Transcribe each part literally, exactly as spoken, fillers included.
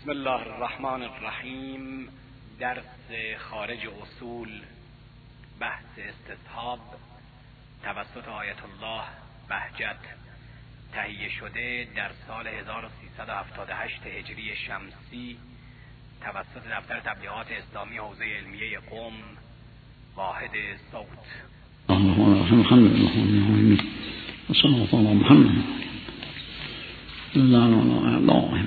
بسم الله الرحمن الرحیم. درس خارج اصول، بحث استصحاب توسط آیت الله بهجت، تهیه شده در سال هزار و سیصد و هفتاد و هشت هجری شمسی توسط دفتر تبلیغات اسلامی حوزه علمیه قم، واحد صوت. اللهم محمد اللهم صل على محمد اللهم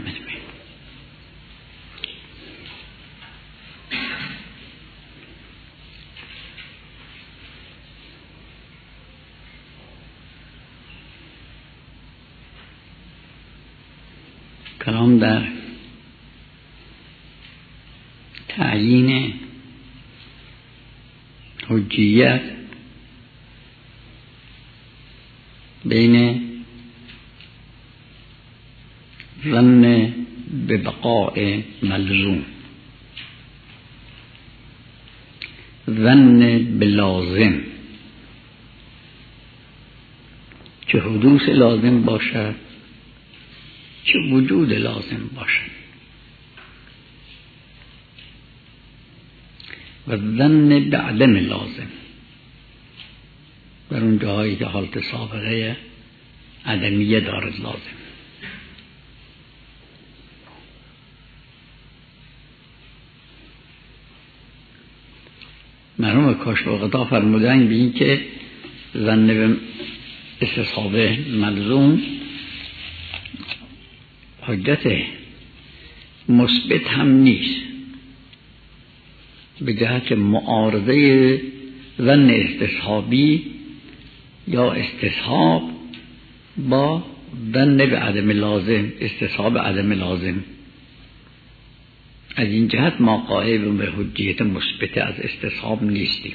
کلام در تعیین حجیت بین ظن به بقاء ملزوم، ظن به لازم چه حدوث لازم باشد چه وجود لازم باشد، و ظن به عدم لازم بر اون جاهایی که حالت سابقه عدمیه دارد لازم. مرحوم کاشف‌الغطا فرمودن به این که ظن به استصحاب ملزوم حجت مثبت هم نیست، به جهت معارضه ظن استصحابی یا استصحاب با ظن به عدم لازم، استصحاب عدم لازم. از این جهت ما قائل به حجیت مثبت از استصحاب نیستیم.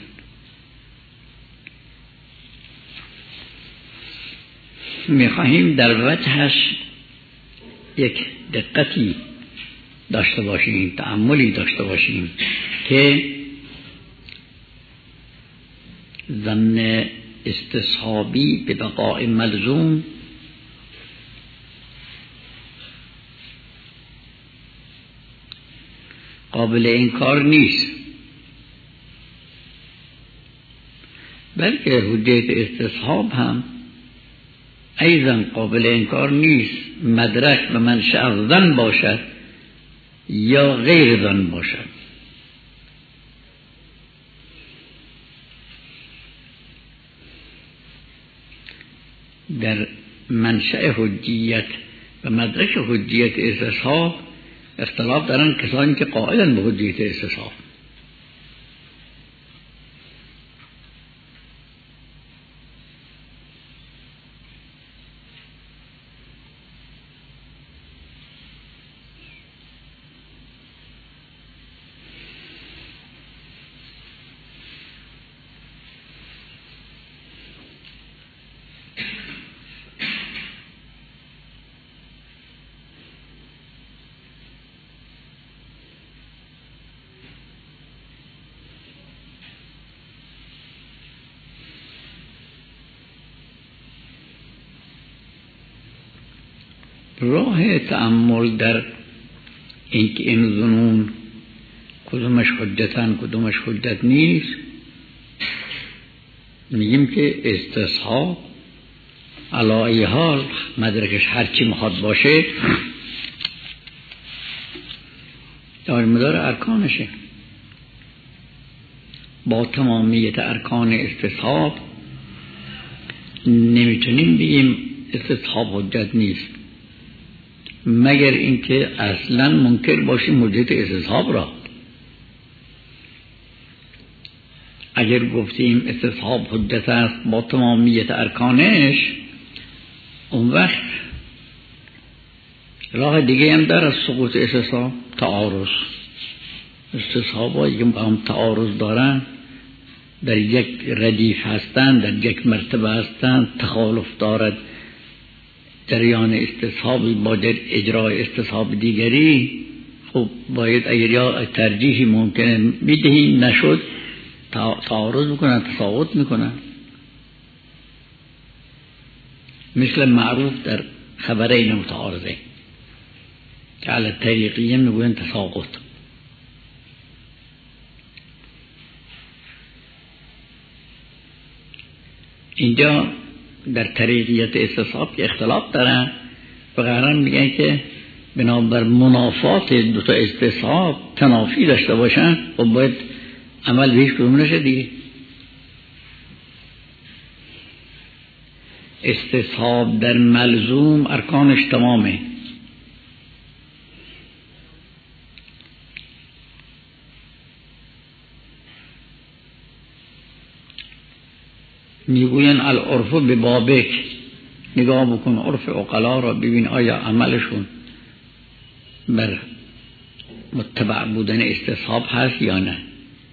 میخواهیم در وجهش یک دقتی داشته باشیم، تأملی داشته باشیم که ظن استصحابی به بقاء ملزوم قابل انکار نیست، بلکه حجیت استصحاب هم ایضا قابل انکار نیست، مدرک و منشأ از ظن باشد یا غیر ظن باشد. در منشأ حجیت و مدرک حجیت استصحاب اختلاف دارن کسانی که قائلن به حجیت استصحاب. راه تأمل در اینکه این ظنون کدومش حجتن کدومش حجت نیست، میگیم که استصحاب علی ای حال مدرکش هرچی میخواد باشه دار مدار ارکانشه. با تمامیت ارکان استصحاب نمیتونیم بگیم استصحاب حجت نیست، مگر اینکه اصلا منکر باشیم حجت استصحاب را. اگر گفتیم استصحاب حجت است با تمامیت ارکانش، اون وقت راه دیگه هم در از سقوط استصحاب تعارض. استصحاب هایی که هم تعارض دارن، در یک ردیف هستن، در یک مرتبه هستن، تخالف دارد جریان استصحاب با در اجرای استصحاب دیگری، خب باید اگر یا ترجیحی ممکنه میدهیم، نشد تعارض میکنن، تفاوت میکنن. مثل معروف در خبرین متعارضه، که علی طریقیه میگوین تساقط. اینجا در طریقیت استصحاب که اختلاف دارن و قرار میگن که بنابر منافات دو تا استصحاب تنافی داشته باشن و باید عمل بهش کدوم نشه دیگه. استصحاب در ملزوم ارکانش تمامه. میگوین العرف به بابک، نگاه بکن عرف عقلا را ببین آیا عملشون بر متبع بودن استصحاب هست یا نه.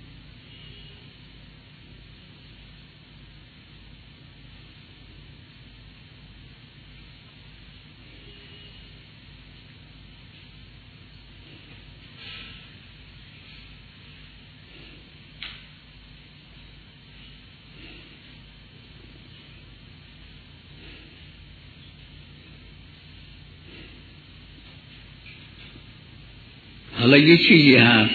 حالا یه چیزی هست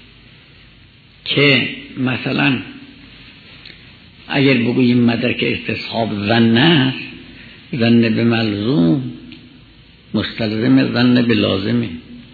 که مثلا اگر بگوییم مدرک استصحاب ظن است، ظن به ملزوم مستلزم ظن به لازمه،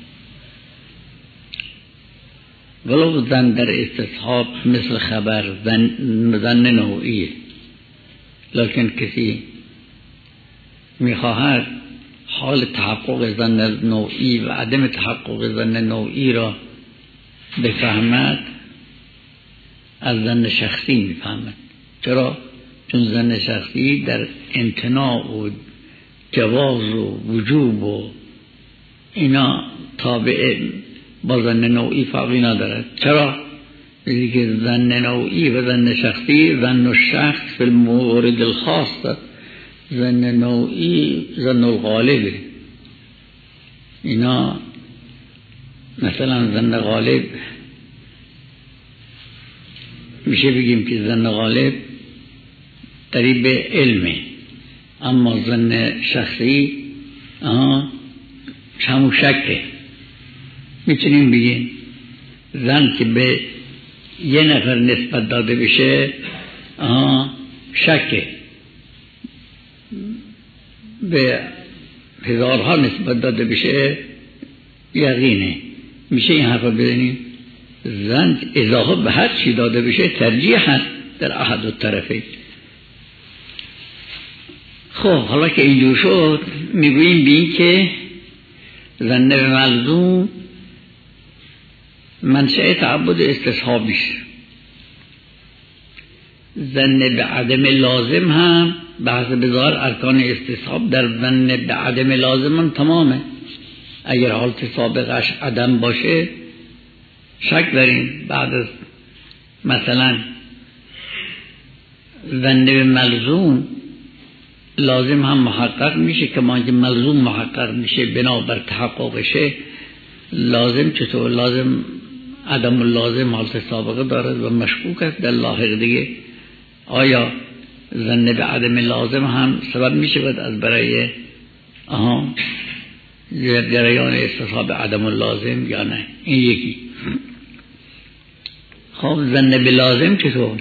ولو ظن در استصحاب مثل خبر ظن نوعیه، لکن کسی میخواهد حال تحقق ظن نوعی و عدم تحقق ظن نوعی را بفهمد از ظن شخصی میفهمد. چرا؟ چون ظن شخصی در امتناع و جواز و وجوب و اینا تابع با ظن نوعی فرقی ندارد. چرا؟ بگی که ظن نوعی و ظن شخصی ظن الشخص فی المورد الخاص، ظن نوعی ظن الغالب. اینا مثلا ظن غالب میشه بگیم که ظن غالب قریب علمه، اما ظن شخصی آها همون شکه. میتونیم بگیم ظن که به یه نفر نسبت داده بشه آها شکه، به هزارها نسبت داده بشه یقینه. میشه این حرف بزنیم ظن اضافه به هر چی داده بشه ترجیح هست در احد الطرفین. خب حالا که اینجور شد میگوییم بین که ظن به ملزوم منشأ تعبد استصحابیش، ظن به عدم لازم هم بحث بذار ارکان استصحاب در ظن به عدم لازم هم تمامه. اگر حالت سابقش عدم باشه شک داریم، بعد از مثلا ظن به ملزوم لازم هم محقق میشه، که ما که ملزوم محقق میشه بنابر تحققشه. لازم چطور؟ لازم عدم اللازم حالت سابقه دارد و مشکوک است در لاحق دیگه. آیا ظن به عدم لازم هم سبب میشه بود از برای آها جریان استصحاب عدم اللازم یا نه؟ این یکی. خب ظن به لازم چطور؟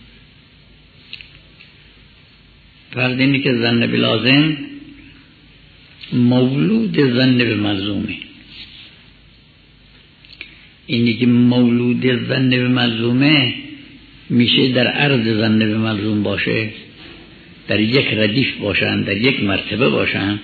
فرض اینه که ظن به لازم مولود ظن به ملزومه. اینی که مولود ظن به ملزومه میشه در عرض ظن به ملزوم باشه، در یک ردیف باشن، در یک مرتبه باشن.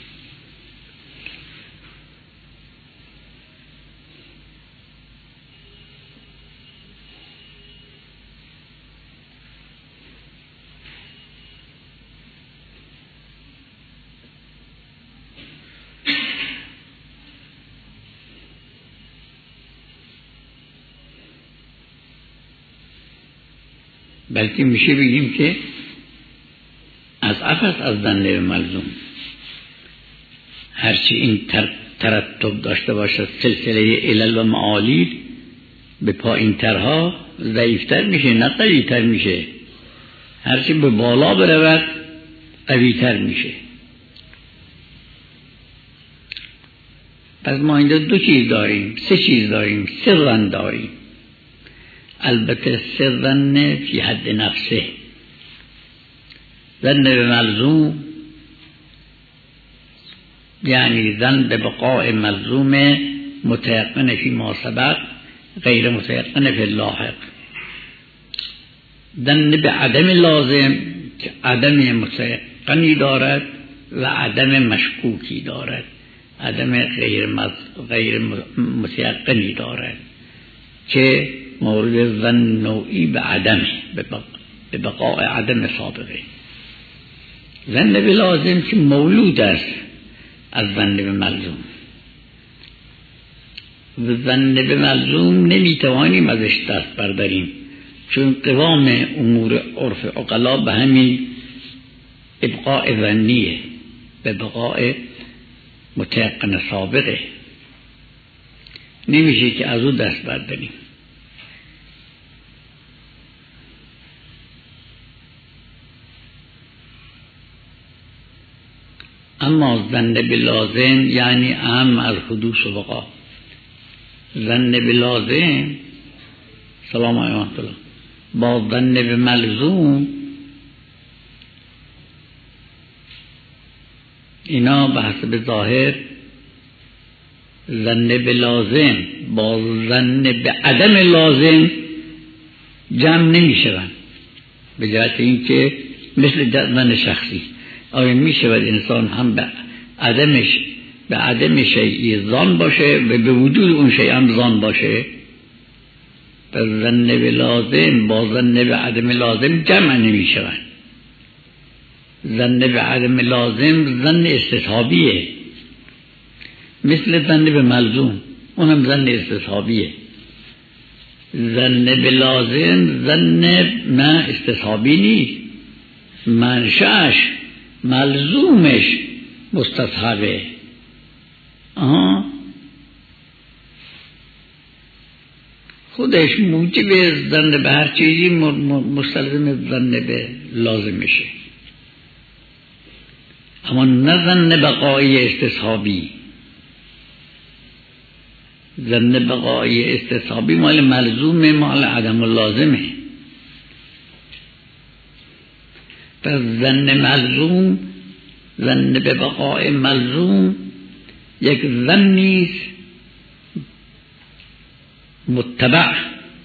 بلکه میشه بگیم که از افت از ظن به ملزوم هرچی این تر ترتب داشته باشد سلسله علل و معالیل به پایین ترها ضعیفتر میشه نه قویتر میشه. هرچی به بالا برود قویتر میشه. پس ما اینجا دو چیز داریم، سه چیز داریم، سه ظن داریم. البته سه ظن فی حد نفسه، ظن به ملزوم یعنی ظن به بقاء ملزوم متيقن فی ما سبق غیر متيقن فی اللاحق. ظن به عدم لازم که عدم متيقنی دارد و عدم مشکوکی دارد، عدم غیر مز... غیر متيقنی دارد که مورد ظن نوعی به عدم به بقاء عدم سابقه. ظن به لازم که مولود است از ظن به ملزوم. و ظن به ملزوم نمیتوانیم ازش دست برداریم، چون قوام امور عرف عقلا به همین ابقاء ظنیه، به بقاء متيقن سابقه، نمیشه که از او دست برداریم. اما ظن به لازم یعنی اهم از حدوث و بقا. ظن به لازم سلام علیکم با ظن به ملزوم اینا به حسب ظاهر ظن به لازم با ظن به عدم لازم جمع نمی شوند، به جهت اینکه مثل ظن شخصی آیا می شود انسان هم به عدمش به عدم شیئی ظن باشه و به وجود اون شیئی هم ظن باشه؟ پس ظن به لازم با ظن به عدم لازم جمع نمی شوند. ظن به عدم لازم ظن استصحابیه، مثل ظن به ملزوم اونم ظن استصحابیه. ظن به لازم ظن نه استصحابی نیست، منشأش ملزومش مستصحبه. آها خودش موجب ظن به هر چیزی مستلزم ظن به لازم میشه، اما نه ظن بقایی استصحابی. ظن بقایی استصحابی مال ملزومه، مال عدم لازمه. پس ظن ملزوم، ظن به بقای ملزوم یک ظنی است متبع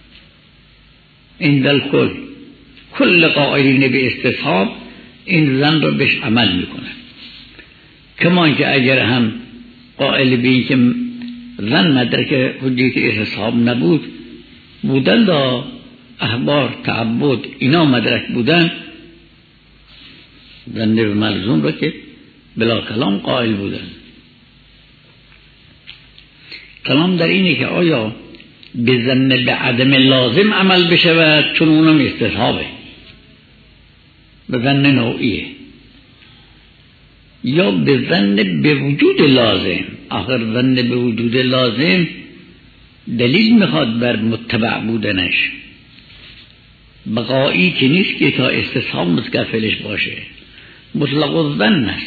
عند الکل. کل قائلین به استصحاب این ظن را بهش عمل میکنن، کما اینکه اگر هم قائل به این که ظن مدرک حجیت استصحاب نبود بودن دا احبار تعبد اینا مدرک بودن، ظن به ملزوم را که بلا کلام قائل بودن. کلام در اینه که آیا به ظن به عدم لازم عمل بشود، چون اونم استصحابه، به ظن نوعیه، یا به ظن به وجود لازم. آخر ظن به وجود لازم دلیل میخواد بر متبع بودنش، بقایی که نیست که تا استصحاب متکفلش باشه، مطلق الظن است.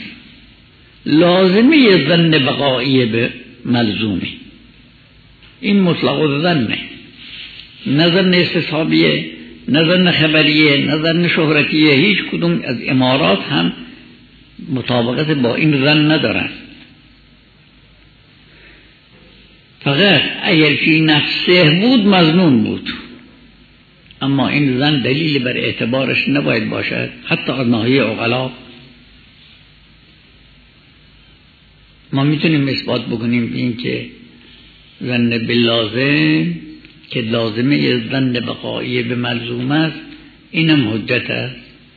لازمه ظن بقایی به ملزومی، این مطلق الظنه، نه ظن استصحابیه، نه ظن خبریه، نه ظن شهرتیه. هیچ کدوم از امارات هم مطابقت با این ظن ندارن. فقط اگر فی نفسه بود مظنون بود، اما این ظن دلیل بر اعتبارش نباید باشد، حتی از ناحیه عقلا. ما میتونیم اثبات بکنیم این که ظن باللازم که لازمه ظن بقایی به ملزوم است، اینم حجت است.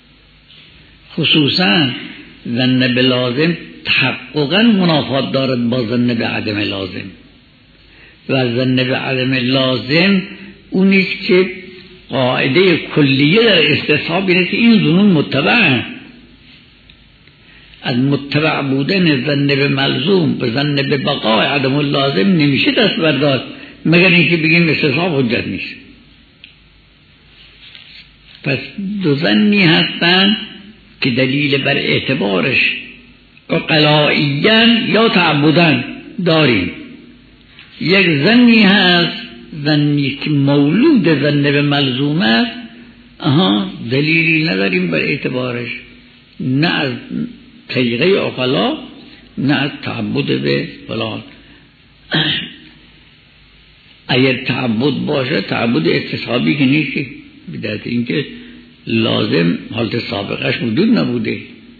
خصوصا ظن باللازم تحققا منافات دارد با ظن به عدم لازم، و ظن به عدم لازم اونیست که قاعده کلیه در استصحاب اینه که این ظنون متبع، از متبع بودن ظن به ملزوم به ظن به بقای عدم لازم نمیشه دست برداشت، مگر اینکه بگیم استصحاب حجت نیست. پس دو ظنی هستن که دلیل بر اعتبارش عقلائیاً یا تعبداً داریم. یک زنی هست زنی که مولود زن به ملزوم است، آها دلیلی نداریم بر اعتبارش، نه از طریقه عقلا نه از تعبد به فلان. اگر تعبد باشه تعبد اکتسابی که نیست، بدایت اینکه لازم حالت سابقش وجود نبوده،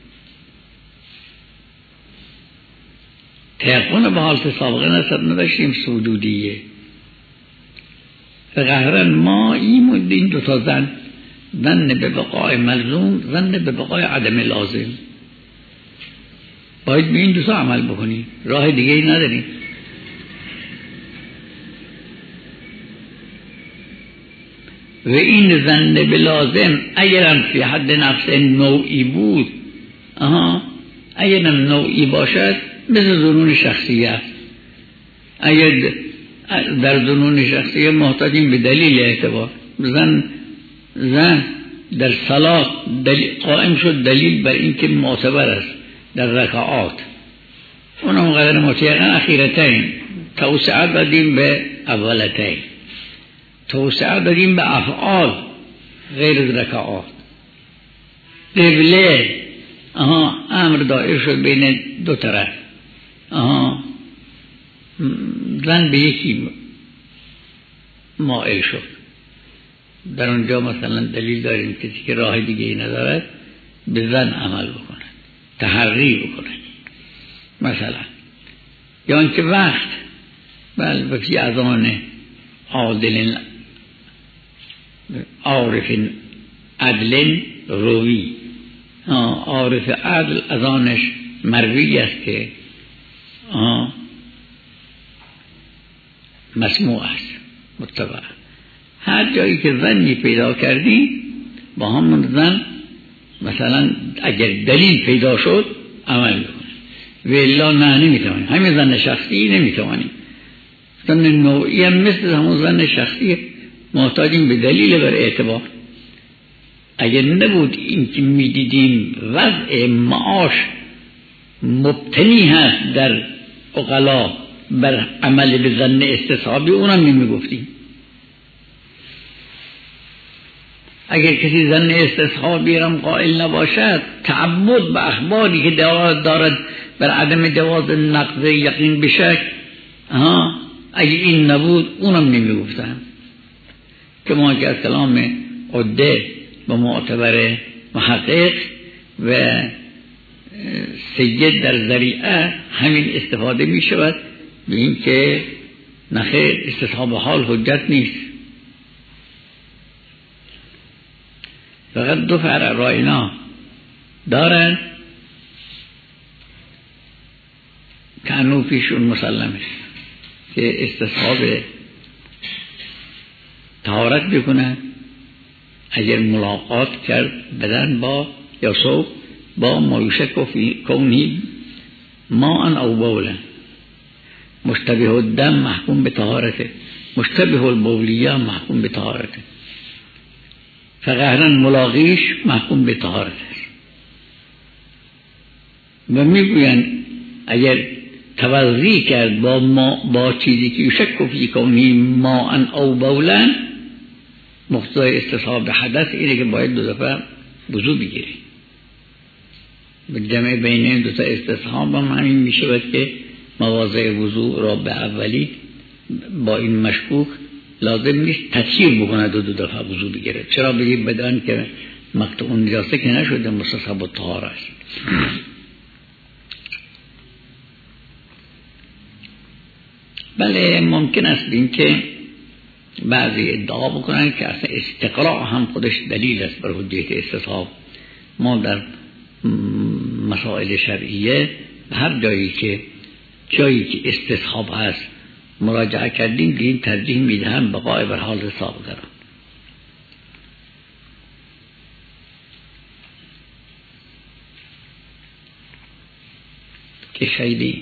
تیقن به حالت سابقه نسبت نداشتیم سودودیه. فقهرن ما این این دو تا زن، زن به بقای ملزوم، زن به بقای عدم لازم، باید به این دو تا عمل بکنی، راه دیگه ای نداریم. و این زن به لازم اگرم فی حد نفس نوعی بود، آها اگرم نوعی باشد مثل ظنون شخصیه است. اگر در ظنون شخصیه محتاجیم به دلیل اعتبار، زن زن در صلات قائم شد دلیل بر این که معتبر است در رکعات، اونم قدر متیقن اخیرتین، توسعه دادیم به اولتین، توسعه دادیم به افعال غیر از رکعات. قبله آها امر دایر شد بین دو طرف، آها زن به یکی مائل شد، در اونجا مثلا دلیل داریم کسی که راه دیگه ای ندارد به زن عمل بکنه، تحری بکنه مثلا. یا اینکه وقت بل وقتی اذان عادل عارف عدل روی، عارف عدل اذانش مروی است که مسموع است متبع. هر جایی که زنی پیدا کردی با همون زن مثلا اگر دلیل پیدا شد عمل بکنی، و الا نه نمیتوانیم. همین زن شخصی نمیتوانیم، زن نوعی هم مثل همون زن شخصی محتاجیم به دلیل بر اعتبار. اگر نبود این که میدیدیم وضع معاش مبتنی هست در عقلا بر عمل به ظن استصحابی، اونم نمیگفتیم. اگر کسی ظن استصحابی رم قائل نباشد، تعبد به اخباری که دارد بر عدم جواز نقض یقین بشک، ها اگر این نبود اونم نمیگفتن. که ما که از کلام عده و معتبر محقق و سید در ذریعه همین استفاده می شود به این که نخیر استصحاب حال حجت نیست. فقط دو فرع را اینا دارن که انو پیشون مسلم است که استصحاب طهارت بکنن اگر ملاقات کرد بدن با یا صوب با مایوشک و کونی ما ان او بولا، مشتبه الدم محکوم به طهارته، مشتبه البولیه محکوم به طهارته، فقهرن ملاقیش محکوم به طهارته. و میگوین اگر توضیح کرد با ما با چیزی که یشک و فی کونی ما ان او بولا، مقتضای استصحاب حدث اینه که باید دو دفعه وضو بگیری. به جمع بین این دو تا استصحاب هم همین می شود که مواضع وضو را به اولی با این مشکوک لازم نیست تطهیر بکنه دو دو دفعه وضو بگیره. چرا بگید بدان که مقطوع نجاسه که نشده مستصحب الطهاره است. بله ممکن است این که بعضی ادعا بکنن که اصلا استقراء هم خودش دلیل است بر حجیت استصحاب. ما در مسائل شرعیه هر جایی که جایی که استصحاب هست مراجعه کردیم دیدیم ترجیح میدهم بقای بر حال سابقه را. که خیلی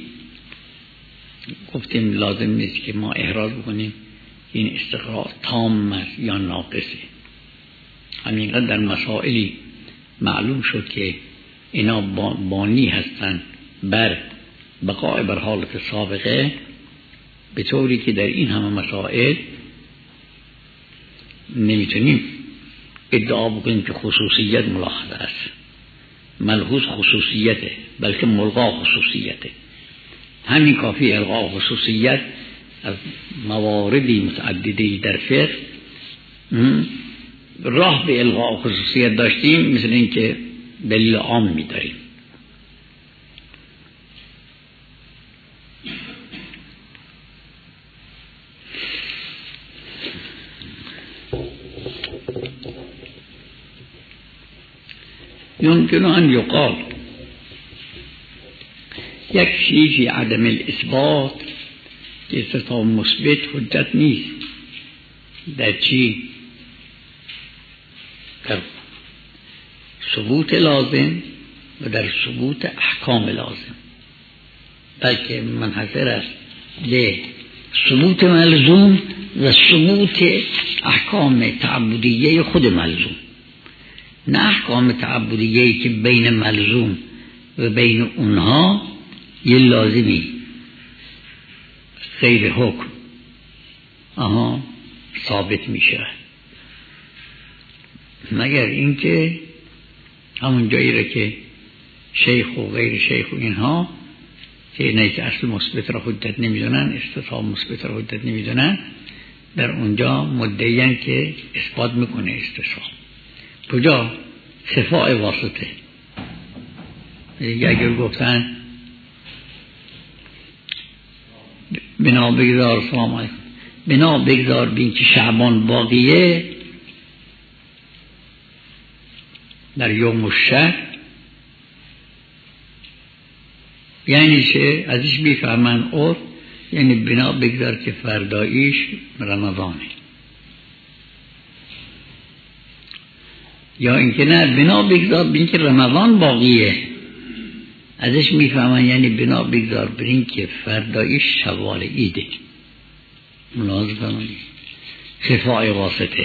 گفتیم لازم نیست که ما احراز بکنیم این استقراء تام است یا ناقصه. همینقدر در مسائلی معلوم شد که اینا بانی هستند بر بقای بر حالت سابقه، به طوری که در این همه مسائل نمیتونیم ادعا بکنیم که خصوصیت ملاحظه است. ملحوظ خصوصیته، بلکه ملغا خصوصیته. همین کافی الغا خصوصیت از مواردی متعددی در فقه راه به الغا خصوصیت داشتیم، مثل این که دلیل عام می‌داریم. يمكن أن يقال يكفي في عدم الإثبات استثبات مثبت حجت نیست. در چی؟ در ثبوت لازم و در ثبوت احکام لازم، بلکه منحصر است به ثبوت ملزوم و ثبوت احکام تعبدیه خود ملزوم، نه احکام تعبدیه‌ای که بین ملزوم و بین اونها یه لازمی غیر حکم آها ثابت میشه، مگر اینکه همون جایی را که شیخ و غیر شیخ و اینها که اینایی که اصل مثبت را حجت نمیدونن، استثبات مثبت را حجت نمیدونن، در اونجا مدعیان که اثبات میکنه استثبات. کجا؟ خفاء واسطه. اگر گفتن بنا بگذار سلام علیکم بنا بگذار بین که شعبان باقیه در یوم الشک، یعنی چه؟ ازش بیفهمن عرف، یعنی بنا بگذار که فرداییش رمضانه، یا اینکه نه بنا بگذار بین که رمضان باقیه، ازش میفهمن یعنی بنا بگذار بین که فرداییش شوال عیده. ملاحظه فرمایید خفاء واسطه.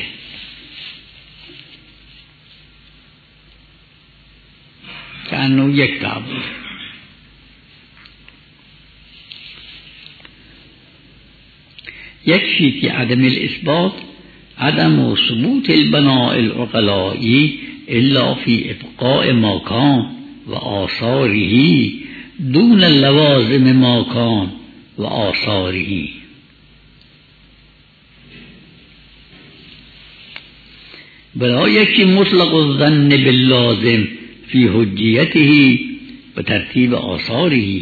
که انو یک تعبود یکفی فی عدم الاثبات عدم و ثبوت البناء العقلایی الا فی ابقاء ما کان و آثاره دون لوازم ما کان و آثاره. بلا یکی مطلق الظن باللازم فی حجیته و ترتیب آثاره.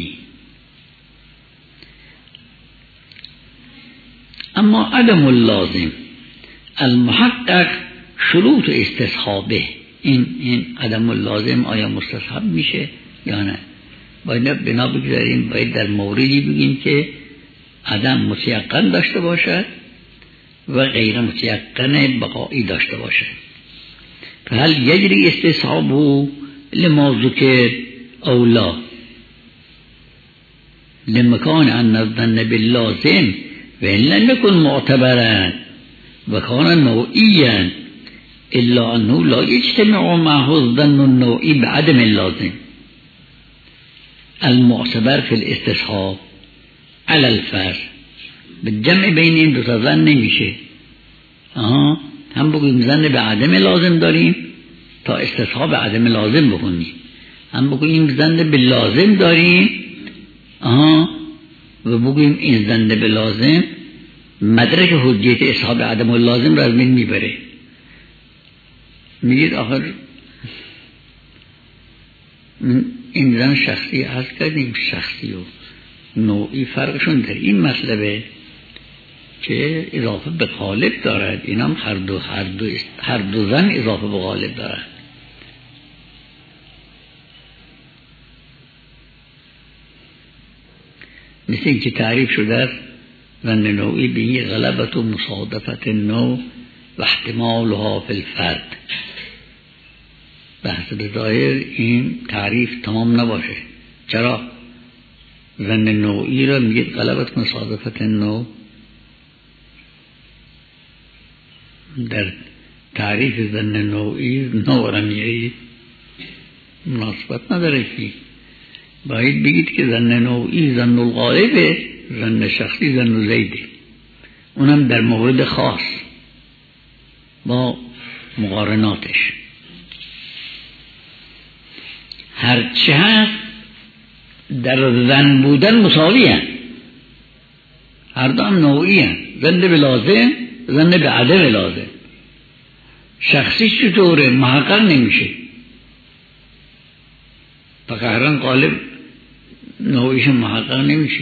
اما عدم اللازم المحقق شروط استصحابه، این این عدم اللازم آیا مستصحب میشه یا نه؟ باید بنا بگذاریم، باید در موردی بگیم که عدم متیقن داشته باشد و غیر متیقن بقایی داشته باشد. فهل یجری استصحابه لما ذکر او لا لمکان ان الظن باللازم و ان لم یکن معتبرا و کان نوعیا الا انه لا یجتمع معه الظن النوعی بعدم اللازم المعتبر فی الاستصحاب علی الفرض. به جمع بین این دو تا ظن نمیشه. آها هم بگوییم ظن به عدم لازم داریم تا استصحاب عدم لازم بکنیم، هم بگوییم ظن به لازم داریم آها و بگوییم این ظن به لازم مدرک حجیت استصحاب عدم لازم را از بین میبره. میگید آخر این ظن شخصی عرض کردیم، شخصی و نوعی فرقشون در این مطلبه که اضافه به غالب دارد. این هم هر دو هر دو هر دو ظن اضافه به غالب دارد. مثل این که تعریف شده است ظن نوعی به این غلبت و مصادفت نوع و احتمالها فی الفرد. به حسب ظاهر این تعریف تمام نباشه. چرا؟ ظن نوعی را میگید غلبت مصادفت نوع، در تعریف ظن نوعی نوع را میگید مناسبت نداره که باید بگید که ظن نوعی ظن الغالبه، ظن شخصی ظن زیده، اونم در مورد خاص با مقارناتش. هرچه هست در ظن بودن مساوی هست، هر دو هم نوعی هست، ظن به لازم ظن به عدم لازم. شخصی چطوره؟ محقق نمیشه، فقهران غالب نوعیش محقق نمیشه،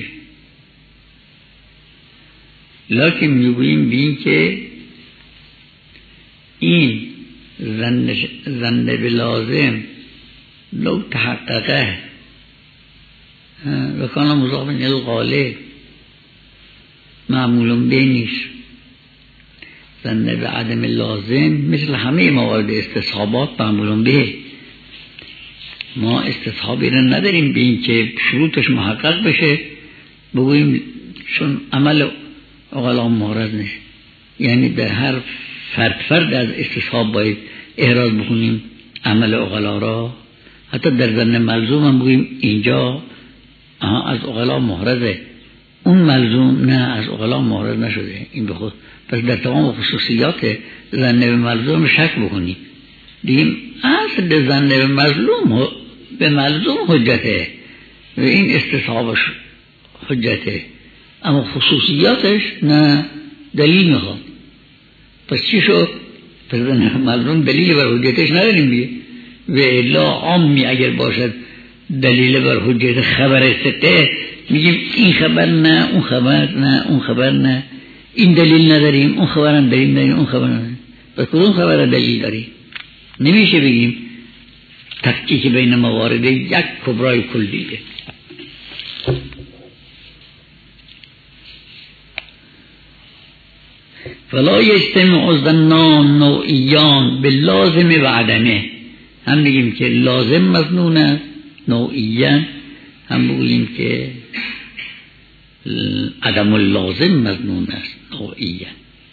لکن میگوییم بین که این ظن به لازم لو تحققه و کان مضاف الی الغالب معمول به نیست. ظن به عدم لازم مثل همه موارد استصحابات معمول به، ما استصحابی را نداریم به این که شروطش محقق بشه بگوییم چون عمل اغلا محرز نیست، یعنی در هر فرد فرد از استصحاب باید احراز بکنیم عمل اغلا را. حتی در ظن ملزوم هم بگوییم اینجا از اغلا محرزه، اون ملزوم نه از اغلا محرز نشده، این به خود. پس در تمام خصوصیات ظن به ملزوم شک بکنیم، دیم اصل ظن به مظلوم به ملزوم حجته و این استصحابش حجته، اما خصوصیاتش نه دلیل میخواد. پس چی شد؟ پس ظن ملزوم دلیل بر حجتش نداریم بیه، و الا عامی اگر باشد دلیل بر حجت خبر سته میگیم این خبر نه اون خبر نه اون خبر نه، این دلیل نداریم اون خبر هم دلیل نداریم اون خبر نداریم، پس کدوم خبر دلیل داریم؟ نمیشه بگیم تفکیک بین موارد یک کبرای کلیه. فلا یجتمع الظنان نوعیان باللازم و عدمه، هم بگیم که لازم مظنون است نوعیان، هم بگیم که عدم اللازم مظنون است نوعیان.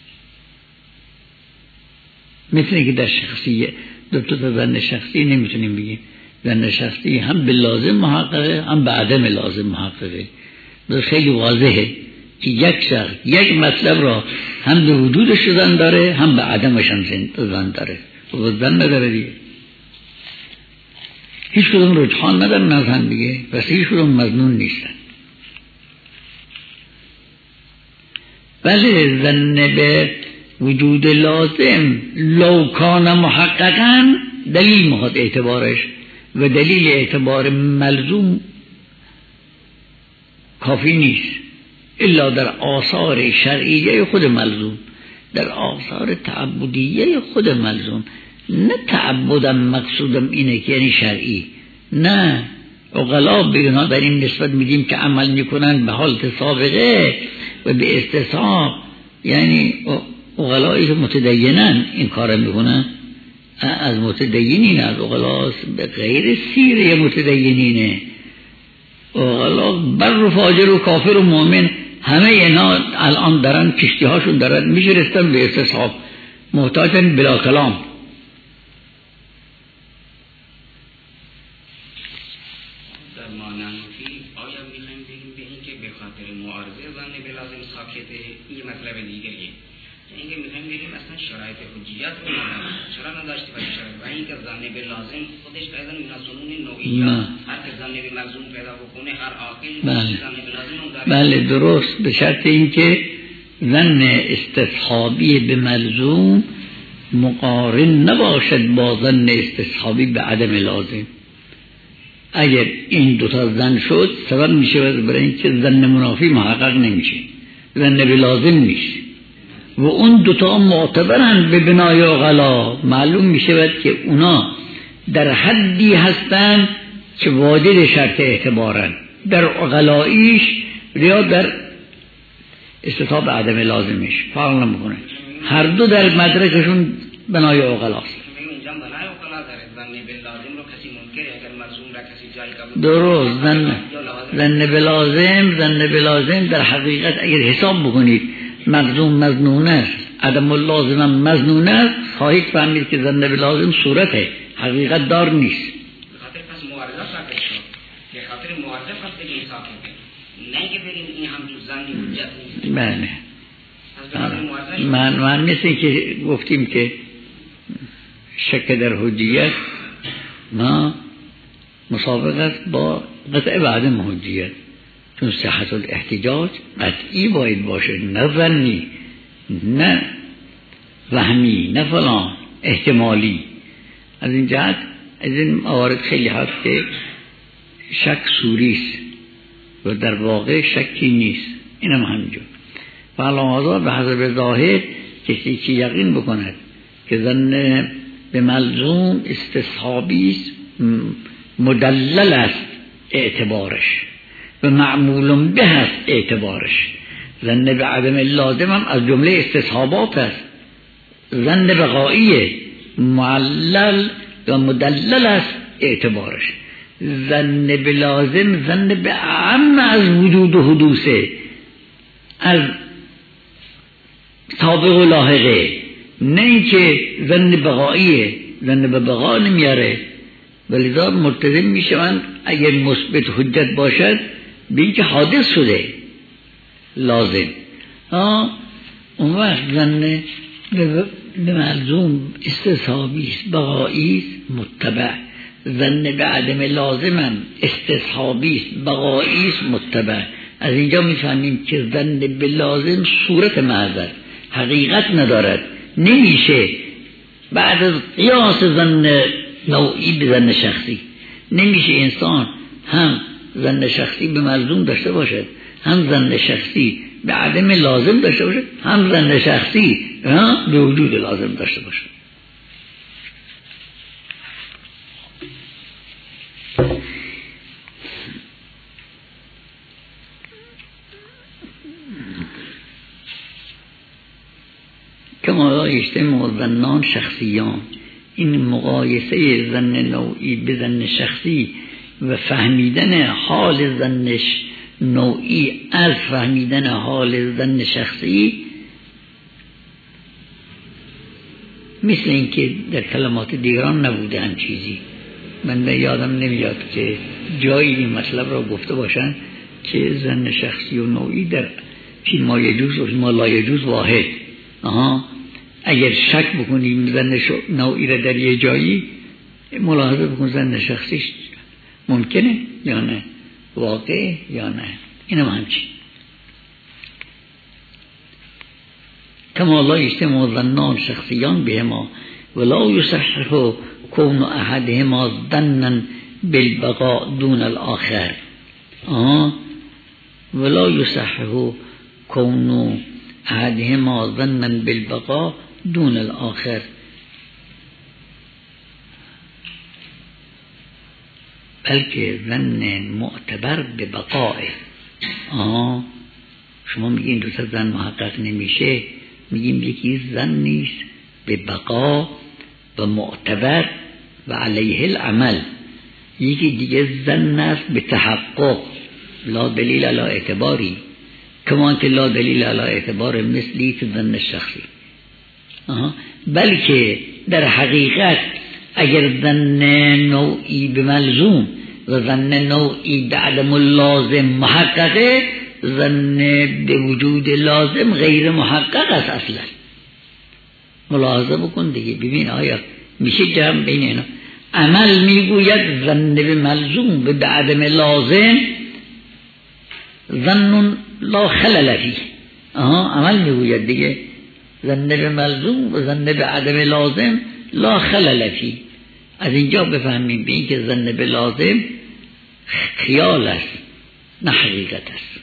مثل که در شخصی دو تا ظن شخصی نمیتونیم بگیم ظن شخصی هم به لازم محققه هم به عدم لازم محققه. بس خیلی واضحه که یک شخص یک مطلب را هم به وجودش ظن داره هم به عدمش هم ظن داره و ظن نداره دیگه، هیچ کدوم رجحان نداره نظن دیگه، پس هیچ کدوم مظنون نیستن. بله ظن به وجود لازم لو کان محققا دلیل میخواد اعتبارش، و دلیل اعتبار ملزوم کافی نیست الا در آثار شرعیه خود ملزوم، در آثار تعبدیه خود ملزوم، نه تعبدم مقصودم اینه که یعنی شرعی، نه اغلا به اینها در این نسبت میدیم که عمل میکنن به حالت سابقه و به استصحاب، یعنی اغلایی که متدینن این کار میکنن، از متدینین از اغلا به غیر سیره متدینینه، اغلا بر و فاجر و کافر و مؤمن همه اینا الان دارن کشتی هاشون دارن میشرستن به استصحاب، محتاجن بلا کلام. این مطلب دیگریه، اینکه میخوایم بگیم اصلا شرایط حجیت رو ندارن، چرا نداشته باشه شرایط، و اینکه ظن به لازم خودش پیدا میکنه سنون نوعیات، هر که ظن به ملزوم پیدا بکنه هر عاقل ظن به لازم داره. بله درست، به شرط اینکه ظن استصحابی به ملزوم مقارن نباشد با ظن استصحابی به عدم لازم. اگر این دوتا ظن شد سبب میشه برای اینکه ظن منافی محقق نمیشه، ظن به لازم نیست و اون دوتا معتبرن به بنای اغلا، معلوم میشه که اونا در حدی هستن که واجد شرط اعتبارن در اغلاییش یا در استصحاب عدم لازمش فرق نمیکنه، هر دو در مدرکشون بنای اغلاست. درست، زن زن بلازم زن بلازم در حقیقت اگر حساب بکنید مظنون مظنون است، عدم اللازم مظنون است، خواهید فهمید که زن بلازم صورته حقیقت دار نیست. به خاطر پس معارضه ثابت شد، به خاطر بله من من مثل که گفتیم که شک در حجیت ما مسابقه است با قطع بعد حجیت، چون صحت الاحتجاج قطعی باید باشه، نه ظنی، نه وهمی، نه فلان احتمالی. از این جهت از این موارد خیلی هست که شک سوری است و در واقع شکی نیست. اینم همینجور. فعلا به حسب ظاهر کسی که یقین بکند که ظن به ملزوم استصحابی است، مدلل است اعتبارش و معمول به است اعتبارش. ظن به عدم لازم هم از جمله استصحابات است. ظن بقائیه معلل و مدلل است اعتبارش. ظن به لازم ظن به اعم از وجود و حدوثه، از سابق و لاحقه، نه که ظن بقائیه، ظن به بقا نمیاره. ولذا ملتزم میشوند اگر مثبت حجت باشد به اینکه حادث شده لازم. آه اون وقت ظن به ملزوم استصحابی است، بقایی است، متبع. ظن به عدم لازم استصحابی است، بقایی است، متبع. از اینجا میفهمیم که ظن به لازم صورت محض است، حقیقت ندارد. نمیشه بعد از قیاس ظن نوعی به ظن شخصی، نمیشه انسان هم ظن شخصی به ملزوم داشته باشد، هم ظن شخصی به عدم لازم داشته باشد، هم ظن شخصی به وجود لازم داشته باشد. کما اجتماع ظنان شخصیان، این مقایسه ظن نوعی به ظن شخصی و فهمیدن حال ظن نوعی از فهمیدن حال ظن شخصی، مثل اینکه در کلمات دیگران نبوده هم چیزی. من یادم نمیاد که جایی این مطلب را گفته باشن که ظن شخصی و نوعی در فی ما یجوز و فی ما لا یجوز واحد. آها اگر شک بکنیم ظن نوعی را در یه جایی، ملاحظه بکن ظن شخصیش ممکنه یا نه، واقع یا نه. اینم همچین. کما لا اجتماع ظنان شخصیان بهما ولا یصحح کون احدهما ظنا بالبقاء دون الاخر. آه ولا یصحح کون احدهما ظنا بالبقاء دون الاخر. بلکه ظن معتبر به بقاء. آه شما میگین دو تا ظن محقق نمیشه، میگیم یکی ظن نیست به بقا و معتبر و علیه العمل، یکی دیگه ظن است به تحقق لا دلیل علی اعتباری، کمان که لا دلیل علی اعتبار مثلی که ظن شخصی. آه. بلکه در حقیقت اگر ظن نوعی به ملزوم و ظن نوعی به عدم لازم محققه، ظن به وجود لازم غیر محقق است اصلا. ملاحظه بکن دیگه، ببین آیا میشه جمع بین اینا. عمل میگوید ظن به ملزوم به عدم لازم ظن لا خلل فیه. آها عمل میگوید دیگه ظن به ملزوم و ظن به عدم لازم لا خلل فیه. از اینجا بفهمیم به این که ظن به لازم خیال است نه حقیقت است.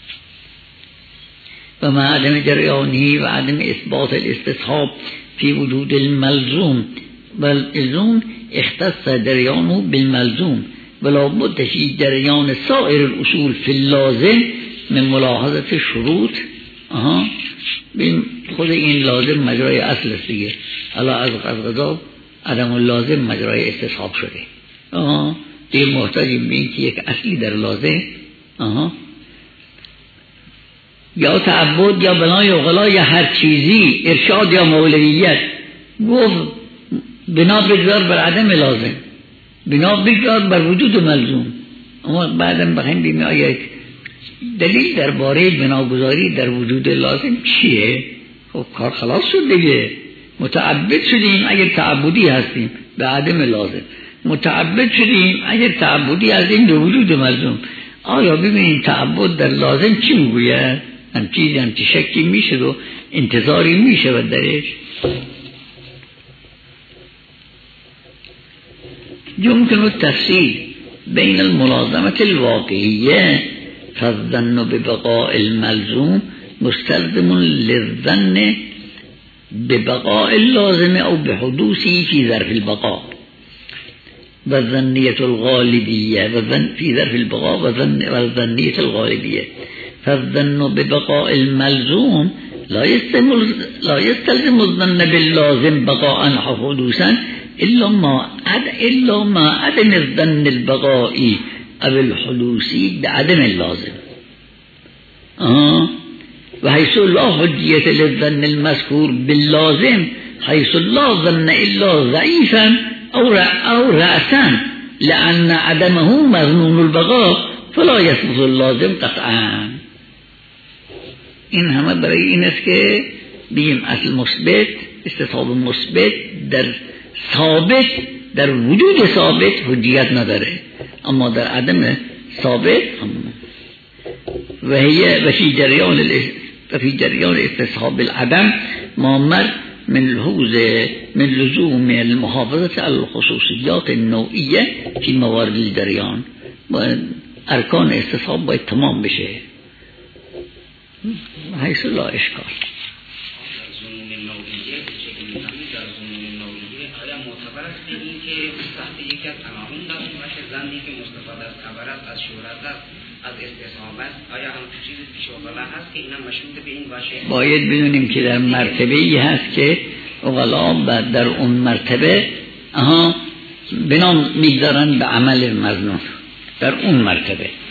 و مع عدم جریانی و عدم اثبات الاستصحاب فی وجود الملزوم واللزوم اختص جریانه بالملزوم ولا بد فی جریان سائر الاصول فی اللازم من ملاحظه شروط. آها ببین خود این لازم مجرای اصل است دیگه، الا از قضا عدم اللازم مجرای استصحاب شده. آها دیگه محتاجیم به این که یک اصلی در لازم آها یا تعبد یا بنای اغلا یا هر چیزی، ارشاد یا مولویت، گفت بنا بگذار بر عدم لازم، بنا بگذار بر وجود ملزوم. اما بعدم بخوایم بیم آیا دلیل درباره بناگذاری در وجود لازم چیه؟ خب کار خلاص شد دیگه. متعبد شدیم اگر تعبدی هستیم به عدم لازم، متعبد شدیم اگر تعبدی هستیم به وجود ملزوم. آیا ببینید تعبد در لازم چی میگوید؟ هم چیزی هم شکی میشه و انتظاری میشه و درش يمكن التفصيل بين الملازمة الواقعية فالظن ببقاء الملزوم مستلزم للظن ببقاء اللازم أو بحدوثه في ظرف البقاء والظنية الغالبية في ظرف البقاء والظنية الغالبية. فالظن ببقاء الملزوم لا يستلزم الظن باللازم بقاء أو حدوثا إلا ما إلا ما عدم الظن البقائي أو الحدوثي بعدم اللازم. آه. وحيث لا حجية للظن المذكور باللازم حيث لا ظن إلا ضعيفا أو أو رأسا لأن عدمه مظنون البقاء فلا يثبت اللازم قطعا. این همه برای این است که بگیم اصل مثبت استصحاب مثبت در ثابت در وجود ثابت حجیت نداره، اما در عدم ثابت هم. و هي و فی جریان فی جریان استصحاب العدم مامر من لحوظ من لزوم المحافظة على الخصوصیات النوعیه فی موارد الجریان. ارکان استصحاب باید تمام بشه حیث لا اشکال. یکی از عناوین داشته باشه زنی که مستفاد از خبر است، از شهرت است، از استصحاب است، آیا هم چیزی پیش اوغلا هست که اینا مشروط به این باشه؟ باید بدونیم که در مرتبه ای هست که اوغلا بعد در اون مرتبه آها بنام میگذارن به عمل مظنون در اون مرتبه.